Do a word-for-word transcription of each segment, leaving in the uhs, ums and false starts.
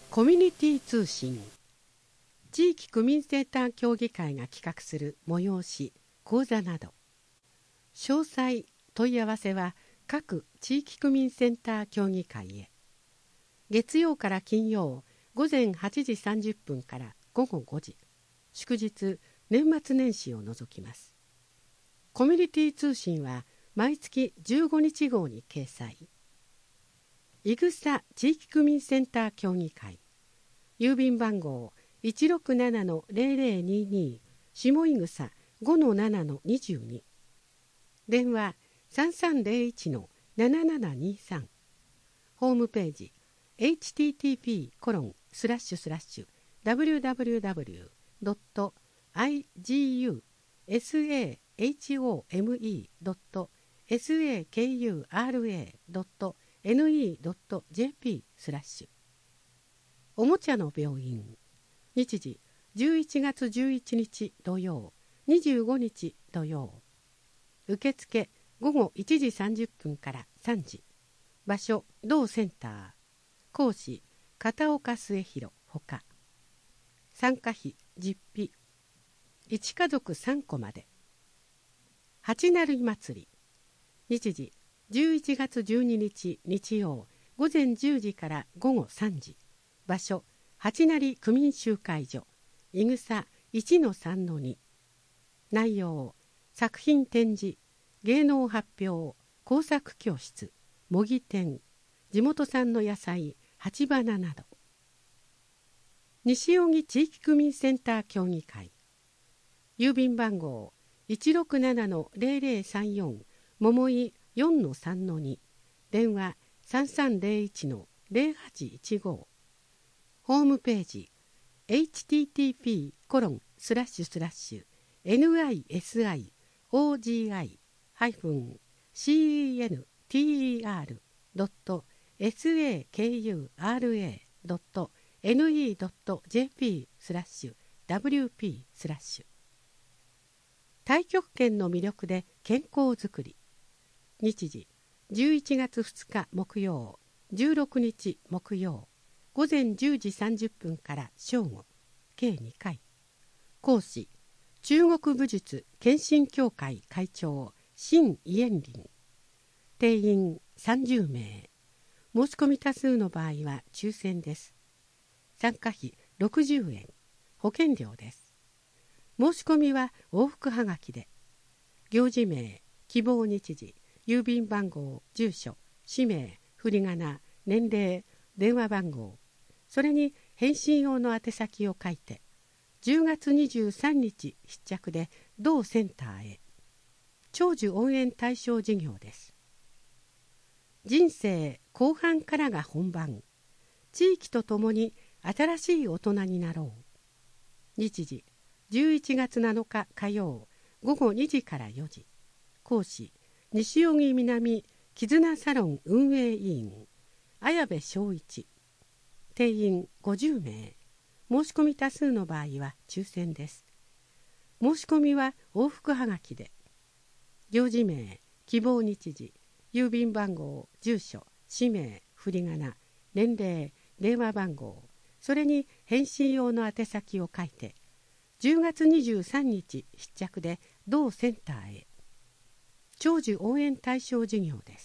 コミュニティ通信、地域区民センター協議会が企画する催し、講座など、詳細問い合わせは各地域区民センター協議会へ。月曜から金曜午前はちじさんじゅっぷんから午後ごじ、祝日年末年始を除きます。コミュニティ通信は毎月じゅうごにち号に掲載。いぐさ地域区民センター協議会、郵便番号 いちろくななのゼロゼロにに 下いぐさ ごのななのにじゅうに、電話 さんさんゼロいちのななななにさん、ホームページ エイチティーティーピーコロンスラッシュスラッシュダブリューダブリューダブリュードットアイジーユーエスエーエイチオーエムイードットエスエーケーユーアールエードットエヌイードットジェーピースラッシュおもちゃの病院、日時じゅういちがつじゅういちにち土曜、にじゅうごにち土曜、受付午後いちじさんじゅっぷんからさんじ、場所同センター、講師片岡末広ほか、参加費実費、一家族さんこまで。八成祭り、日時じゅういちがつじゅうににち日曜午前じゅうじから午後さんじ、場所八成区民集会所いぐさ いちのさんのに、内容作品展示、芸能発表、工作教室、模擬店、地元産の野菜、鉢花など。西荻地域区民センター協議会、郵便番号 いちろくななのゼロゼロさんよん 桃井 よんのさんのに、電話 さんさんゼロいちのゼロはちいちご、ホームページ エイチティーティーピーコロンスラッシュスラッシュエヌアイエスアイオージーアイシーイーエヌティーイーアールドットエスエーケーユーアールエードットエヌイードットジェーピースラッシュダブリューピースラッシュ太極拳の魅力で健康づくり、日時じゅういちがつふつか木曜、じゅうろくにち木曜、午前じゅうじさんじゅっぷんから正午、計にかい。講師中国武術検診協会会長辛伊延林、定員さんじゅうめい、申し込み多数の場合は抽選です。参加費ろくじゅうえん、保険料です。申し込みは往復はがきで、行事名、希望日時、郵便番号、住所、氏名、振り仮名、年齢、電話番号、それに返信用の宛先を書いて、じゅうがつにじゅうさんにち必着で同センターへ。長寿応援対象事業です。人生後半からが本番。地域とともに新しい大人になろう。日時じゅういちがつなのか火曜午後にじからよじ。講師西荻南絆サロン運営委員綾部正一、定員ごじゅうめい、申し込み多数の場合は抽選です。申し込みは往復はがきで、行事名、希望日時、郵便番号、住所、氏名、振り仮名、年齢、電話番号、それに返信用の宛先を書いて、じゅうがつにじゅうさんにち必着で同センターへ。長寿応援対象事業です。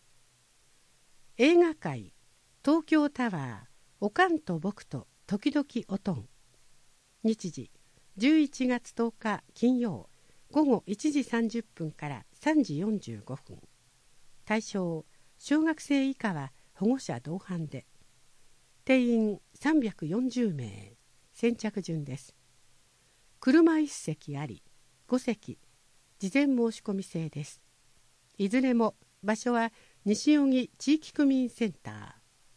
映画界、東京タワー、おかんと僕と時々おとん。日時じゅういちがつとおか金曜午後いちじさんじゅっぷんからさんじよんじゅうごふん。対象小学生以下は保護者同伴で、定員さんびゃくよんじゅうめい、先着順です。車いちせきあり、ごせき、事前申し込み制です。いずれも場所は西荻地域区民センター。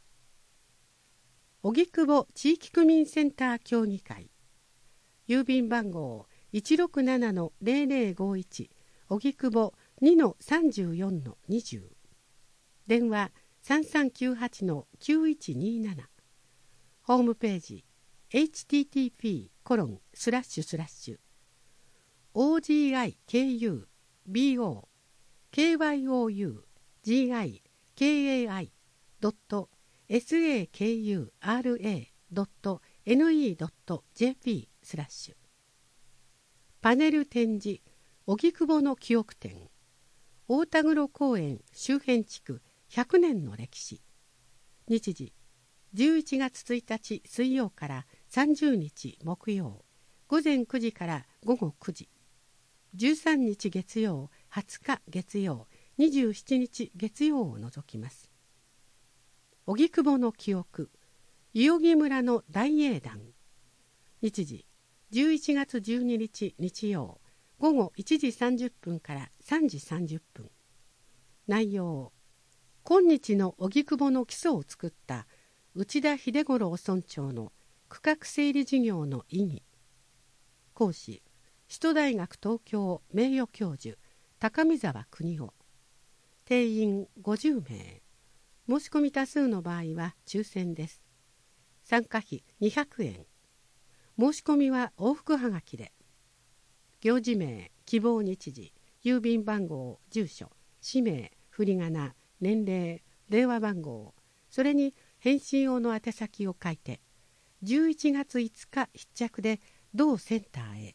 荻窪地域区民センター協議会、郵便番号 いちろくななのゼロゼロごいち 荻窪 にのさんじゅうよんのにじゅう、電話 さんさんきゅうはちのきゅういちになな、ホームページ エイチティーティーピーコロンスラッシュスラッシュオージーアイケーユービーオーケーワイオーユージーアイケーエーアイドットエスエーケーユーアールエードットエヌイードットジェーピー スラッシュパネル展示荻窪の記憶展大田黒公園周辺地区ひゃくねんの歴史日時じゅういちがつついたち水曜からさんじゅうにち木曜午前くじから午後くじじゅうさんにち月曜はつか月曜にじゅうしちにち月曜を除きます。荻窪の記憶伊予木村の大英断日時じゅういちがつじゅうににち日曜午後いちじさんじゅっぷんからさんじさんじゅっぷん内容今日の荻窪の基礎を作った内田秀五郎村長の区画整理事業の意義講師首都大学東京名誉教授高見沢邦夫定員ごじゅうめい申し込み多数の場合は抽選です参加費にひゃくえん申し込みは往復はがきで行事名希望日時郵便番号住所氏名振り仮名年齢電話番号それに返信用の宛先を書いてじゅういちがついつか必着で同センターへ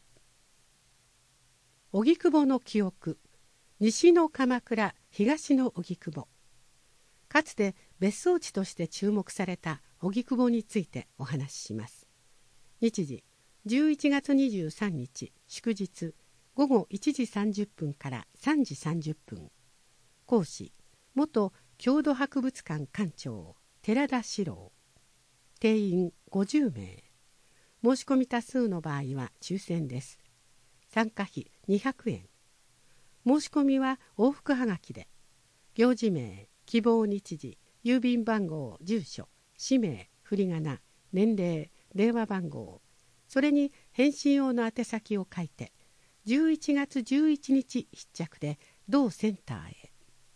荻窪の記憶西の鎌倉東の荻窪かつて別荘地として注目された荻窪についてお話しします日時じゅういちがつにじゅうさんにち祝日午後いちじさんじゅっぷんからさんじさんじゅっぷん講師元郷土博物館館長寺田史郎定員ごじゅうめい申し込み多数の場合は抽選です参加費にひゃくえん申し込みは往復はがきで行事名希望日時郵便番号住所氏名振り仮名年齢電話番号それに返信用の宛先を書いてじゅういちがつじゅういちにち必着で同センターへ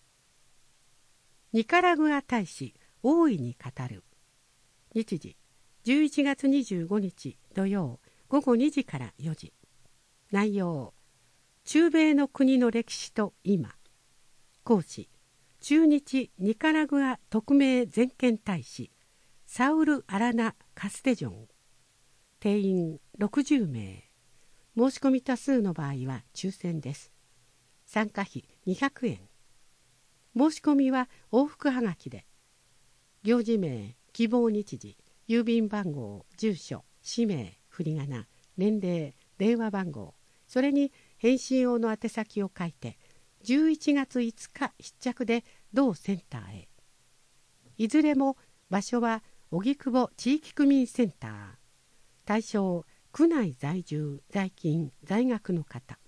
ニカラグア大使大いに語る日時じゅういちがつにじゅうごにち土曜午後にじからよじ内容中米の国の歴史と今講師駐日ニカラグア特命全権大使サウル・アラナ・カステジョン定員ろくじゅうめい申し込み多数の場合は抽選です参加費にひゃくえん申し込みは往復はがきで行事名希望日時郵便番号住所氏名振り仮名年齢電話番号それに返信用の宛先を書いてじゅういちがついつか必着で同センターへいずれも場所は荻窪地域区民センター対象区内在住在勤在学の方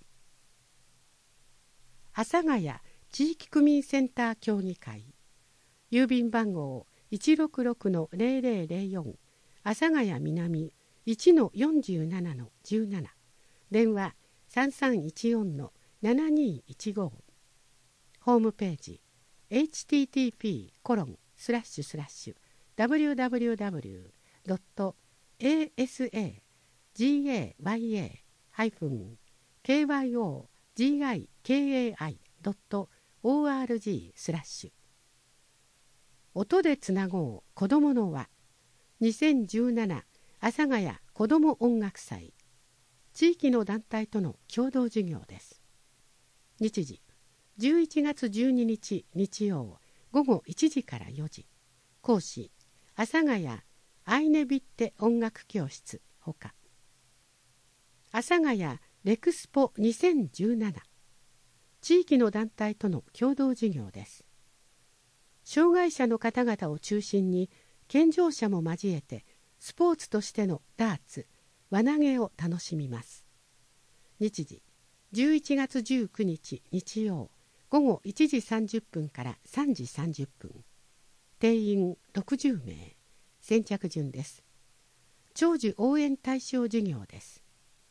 阿佐ヶ谷地域区民センター協議会郵便番号 いちろくろくのゼロゼロゼロよん 阿佐ヶ谷南 いちのよんじゅうななのじゅうなな電話さんさんいちよんのななにいちごホームページ エイチティーティーピーコロンスラッシュスラッシュダブリューダブリューダブリュードットエーエスエージーエーワイエーハイフンケーワイオージーアイケーエーアイドットオーアールジースラッシュ音でつなごう子どもの輪にせんじゅうなな阿佐ヶ谷子ども音楽祭地域の団体との共同事業です日時じゅういちがつじゅうににち日曜午後いちじからよじ講師阿佐ヶ谷アイネビッテ音楽教室ほか阿佐ヶ谷レクスポにせんじゅうなな地域の団体との共同事業です障害者の方々を中心に健常者も交えてスポーツとしてのダーツ輪投げを楽しみます日時じゅういちがつじゅうくにち日曜午後いちじさんじゅっぷんからさんじさんじゅっぷん定員ろくじゅうめい先着順です長寿応援対象事業です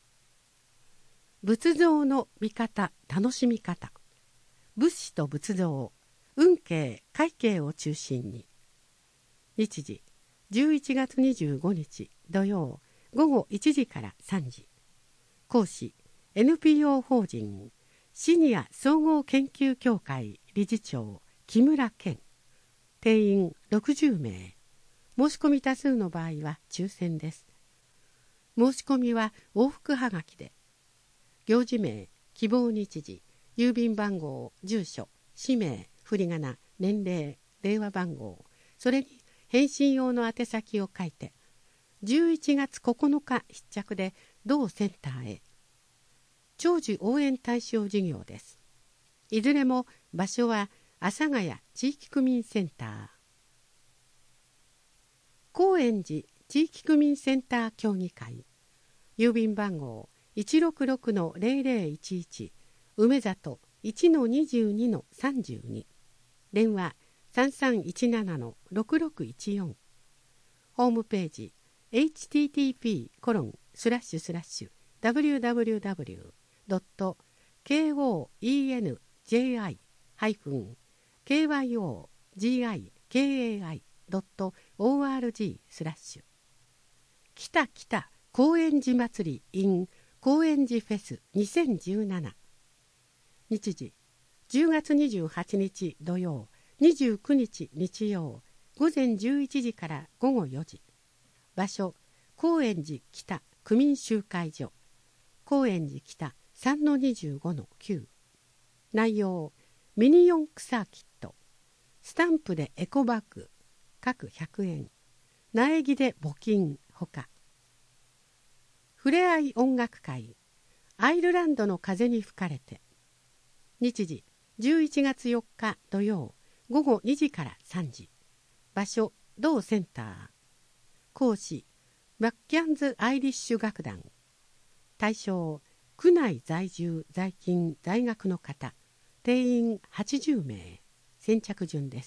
仏像の見方楽しみ方仏師と仏像運慶快慶を中心に日時じゅういちがつにじゅうごにち土曜午後いちじからさんじ講師 エヌピーオー 法人シニア総合研究協会理事長木村健定員ろくじゅうめい申し込み多数の場合は抽選です。申し込みは往復はがきで、行事名、希望日時、郵便番号、住所、氏名、振り仮名、年齢、電話番号、それに返信用の宛先を書いて、じゅういちがつここのか必着で同センターへ。長寿応援対象事業です。いずれも場所は阿佐ヶ谷地域区民センター。高円寺地域区民センター協議会、郵便番号 いちろくろくのゼロゼロいちいち 梅里 いちのにじゅうにのさんじゅうに、電話 さんさんいちななのろくろくいちよん、ホームページ エイチティーティーピーコロンスラッシュスラッシュダブリューダブリューダブリュードットケーオーイーエヌジェーアイハイフンケーワイオージーアイケーエーアイドットオーアールジースラッシュきたきた高円寺祭り in 高円寺フェスにせんじゅうなな、日時じゅうがつにじゅうはちにち土曜、にじゅうくにち日曜、午前じゅういちじから午後よじ、場所高円寺北区民集会所、高円寺北 さんのにじゅうごのきゅう、内容ミニ四駆サーキット、スタンプでエコバッグ各ひゃくえん、苗木で募金ほか、ふれあい音楽会アイルランドの風に吹かれて、日時じゅういちがつよっか土曜午後にじからさんじ、場所同センター、講師マッキャンズ・アイリッシュ楽団、対象区内在住在勤在学の方、定員はちじゅうめい、先着順です。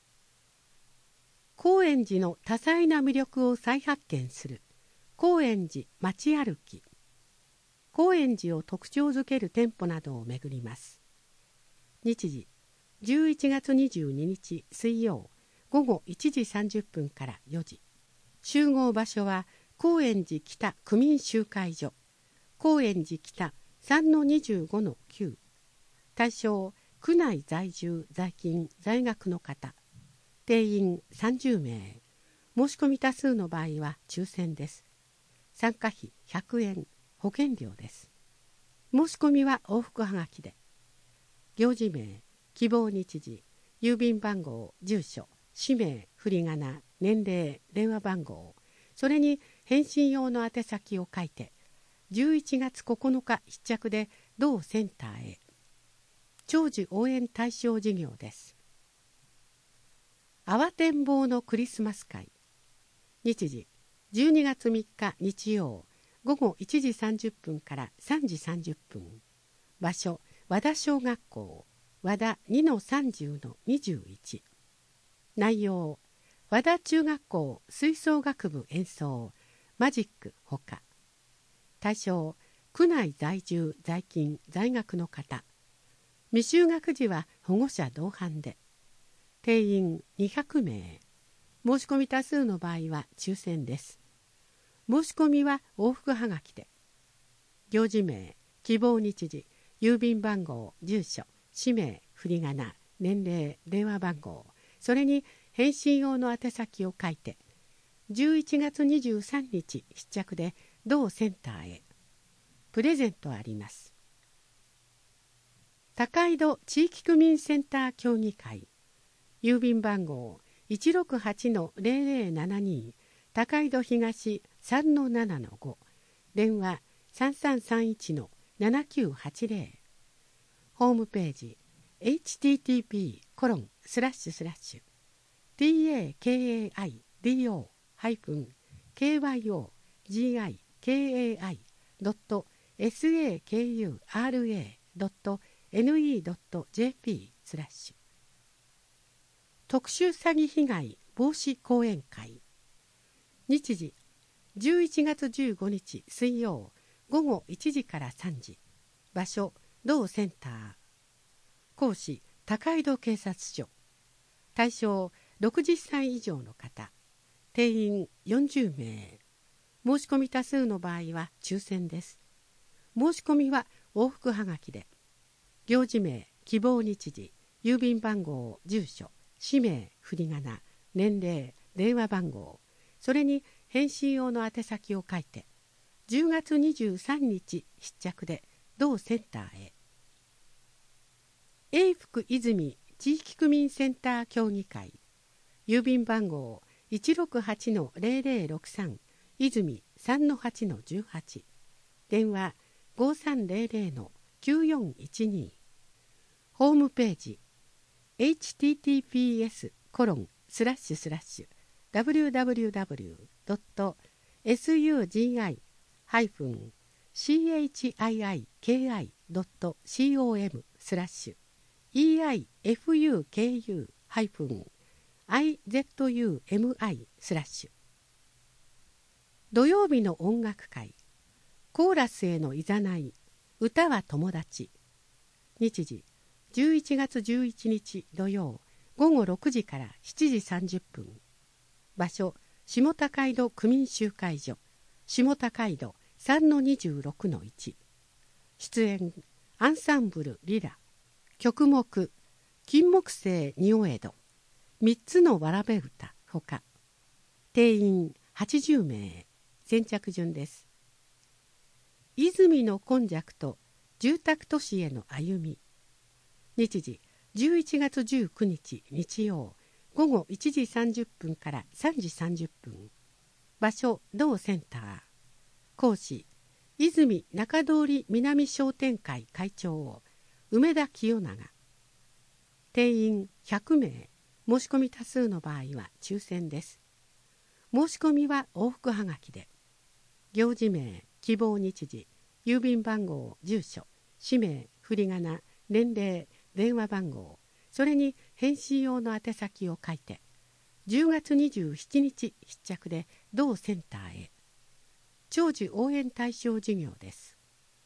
高円寺の多彩な魅力を再発見する高円寺街歩き、高円寺を特徴づける店舗などを巡ります。日時じゅういちがつにじゅうににち水曜午後いちじさんじゅっぷんからよじ、集合場所は高円寺北区民集会所、高円寺北 さんのにじゅうごのきゅう、対象区内在住在勤在学の方、定員さんじゅうめい、申し込み多数の場合は抽選です。参加費ひゃくえん、保険料です。申し込みは往復はがきで、行事名、希望日時、郵便番号、住所、氏名、振り仮名、年齢、電話番号、それに返信用の宛先を書いて、じゅういちがつここのか必着で同センターへ。長寿応援対象事業です。慌てんぼうのクリスマス会、日時じゅうにがつみっか日曜午後いちじさんじゅっぷんからさんじさんじゅっぷん、場所和田小学校和田 にのさんじゅうのにじゅういち、内容和田中学校吹奏楽部演奏マジックほか、対象区内在住在勤在学の方、未就学児は保護者同伴で、定員にひゃくめい、申し込み多数の場合は抽選です。申し込みは往復はがきで、行事名、希望日時、郵便番号、住所、氏名、振り仮名、年齢、電話番号、それに返信用の宛先を書いて、じゅういちがつにじゅうさんにち必着で同センターへ。プレゼントあります。高井戸地域区民センター協議会、郵便番号 いちろくはちのゼロゼロななに 高井戸東 さんのななのご、電話 さんさんさんいちのななきゅうはちゼロ、ホームページ エイチティーティーピーコロンスラッシュスラッシュ ティーエーケーエーアイディーオーハイフンケーワイオージーアイケーエーアイドットエスエーケーユーアールエードットエヌイードットジェーピースラッシュ特殊詐欺被害防止講演会、日時じゅういちがつじゅうごにち水曜午後いちじからさんじ、場所同センター、講師高井戸警察署、対象ろくじゅっさい以上の方、定員よんじゅうめい、申し込み多数の場合は抽選です。申し込みは往復はがきで、行事名、希望日時、郵便番号、住所、氏名、振り仮名、年齢、 電話番号、それに返信用の宛先を書いて、じゅうがつにじゅうさんにち必着で同センターへ。永福泉地域区民センター協議会、郵便番号 いちろくはちのゼロゼロろくさん 泉 さんのはちのじゅうはち、電話 ごさんゼロゼロのきゅうよんいちに、ホームページ エイチティーティーピーエスコロンスラッシュスラッシュダブリューダブリューダブリュードットエスユージーアイハイフンシーエイチアイアイケーアイドットシーオーエムスラッシュ イーアイエフユーケーユーハイフンアイゼットユーエムアイスラッシュ。土曜日の音楽会、コーラスへのいざない、歌は友達。日時じゅういちがつじゅういちにち土曜ごごろくじからしちじさんじゅっぷん。場所、下高井戸区民集会所、下高井戸 さんのにじゅうろくのいち。出演、アンサンブルリラ。曲目、金木犀仁江戸。三つのわらべ歌ほか。定員はちじゅうめい。先着順です。泉の今昔と住宅都市への歩み。日時じゅういちがつじゅうくにち日曜ごごいちじさんじゅっぷんからさんじさんじゅっぷん。場所同センター。講師泉中通り南商店会会長梅田清永。定員ひゃくめい。申し込み多数の場合は抽選です。申し込みは往復はがきで。行事名、希望日時、郵便番号、住所、氏名、振り仮名、年齢、電話番号、それに返信用の宛先を書いて、じゅうがつにじゅうしちにち必着で同センターへ。長寿応援対象事業です。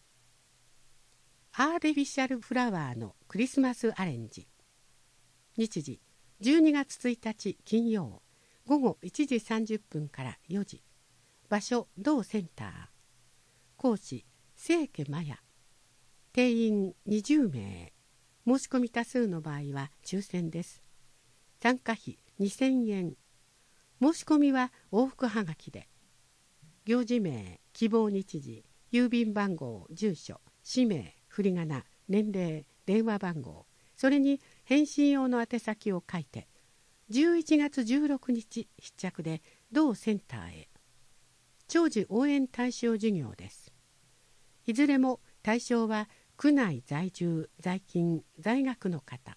アーティフィシャルフラワーのクリスマスアレンジ。日時じゅうにがつついたち金曜ごごいちじさんじゅっぷんからよじ。場所同センター。講師清家麻也。定員にじゅうめい。申し込み多数の場合は抽選です。参加費にせんえん。申し込みは往復はがきで。行事名、希望日時、郵便番号、住所、氏名、振り仮名、年齢、電話番号、それに返信用の宛先を書いて、じゅういちがつじゅうろくにち必着で同センターへ。長寿応援対象事業です。いずれも対象は区内在住、在勤、在学の方。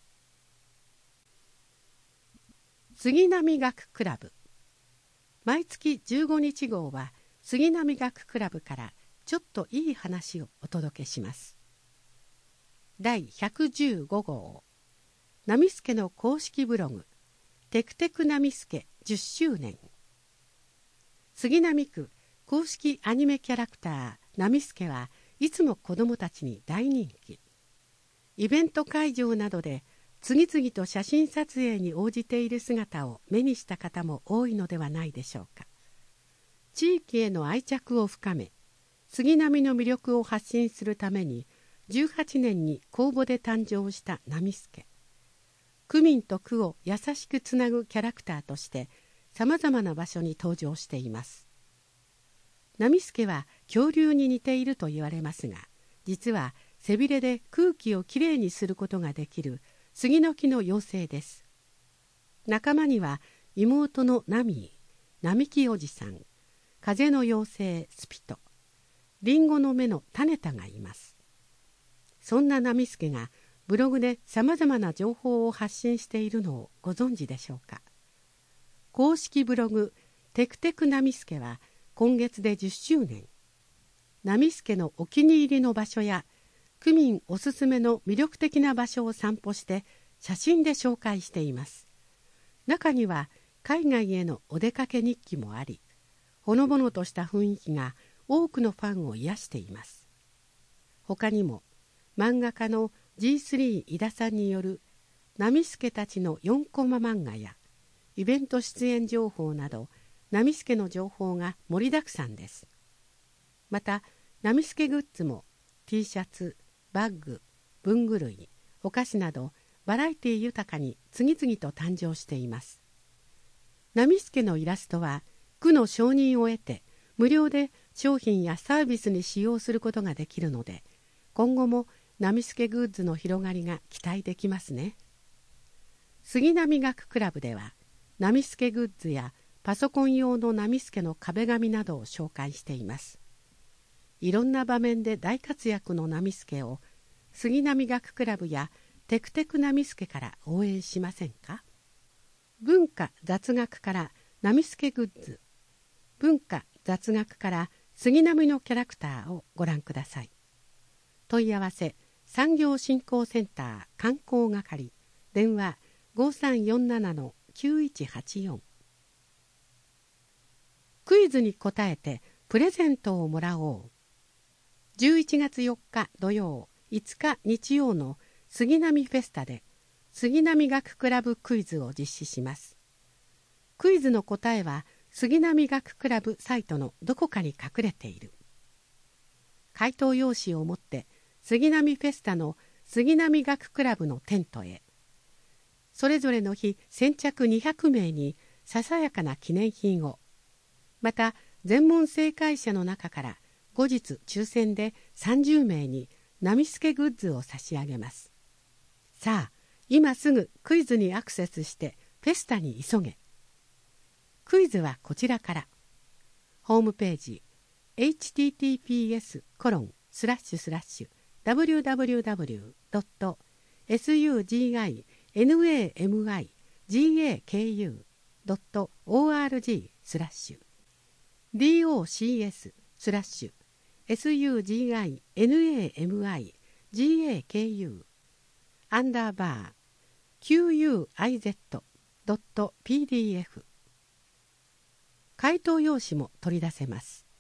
杉並学クラブ。毎月じゅうごにち号は杉並学クラブからちょっといい話をお届けします。だいひゃくじゅうご号、ナミスケの公式ブログ、テクテクナミスケじゅっしゅうねん。杉並区公式アニメキャラクターナミスケはいつも子どもたちに大人気。イベント会場などで次々と写真撮影に応じている姿を目にした方も多いのではないでしょうか。地域への愛着を深め、杉並の魅力を発信するためにじゅうはちねんに公募で誕生したナミスケ。区民と区を優しくつなぐキャラクターとしてさまざまな場所に登場しています。ナミスケは恐竜に似ていると言われますが、実は背びれで空気をきれいにすることができる杉の木の妖精です。仲間には妹のナミー、並木おじさん、風の妖精スピト、リンゴの芽のタネタがいます。そんなナミスケがブログでさまざまな情報を発信しているのをご存知でしょうか。公式ブログテクテクナミスケは今月でじゅっしゅうねん。ナミスケのお気に入りの場所や区民おすすめの魅力的な場所を散歩して写真で紹介しています。中には海外へのお出かけ日記もあり、ほのぼのとした雰囲気が多くのファンを癒しています。他にも漫画家の ジースリー 井田さんによるナミスケたちのよんコマ漫画やイベント出演情報などナミスケの情報が盛りだくさんです。またナミスケグッズも T シャツ、バッグ、文具類、お菓子などバラエティ豊かに次々と誕生しています。 波助のイラストは区の承認を得て無料で商品やサービスに使用することができるので、今後も波助グッズの広がりが期待できますね。杉並学クラブでは波助グッズやパソコン用の波助の壁紙などを紹介しています。いろんな場面で大活躍の波助を杉並学クラブやテクテク波助から応援しませんか。文化雑学から波助グッズ、文化雑学から杉並のキャラクターをご覧ください。問い合わせ産業振興センター観光係、電話 ごさんよんななのきゅういちはちよん。 クイズに答えてプレゼントをもらおう。じゅういちがつよっか土曜、いつか日曜の杉並フェスタで杉並学クラブクイズを実施します。クイズの答えは杉並学クラブサイトのどこかに隠れている。回答用紙を持って杉並フェスタの杉並学クラブのテントへ。それぞれの日先着にひゃくめいにささやかな記念品を。また全問正解者の中から後日抽選でさんじゅうめいに波助グッズを差し上げます。さあ、今すぐクイズにアクセスしてフェスタに急げ。クイズはこちらから。ホームページ エイチティーティーピーエスコロンスラッシュスラッシュダブリューダブリューダブリュードットエスユージーアイエヌエーエムアイジーエーケーユードットオーアールジースラッシュ ディーオーシーエススラッシュ エスユージーアイエヌエーエムアイジーエーケーユーアンダーバー キューユーアイゼットドットピーディーエフ。 回答用紙も取り出せます。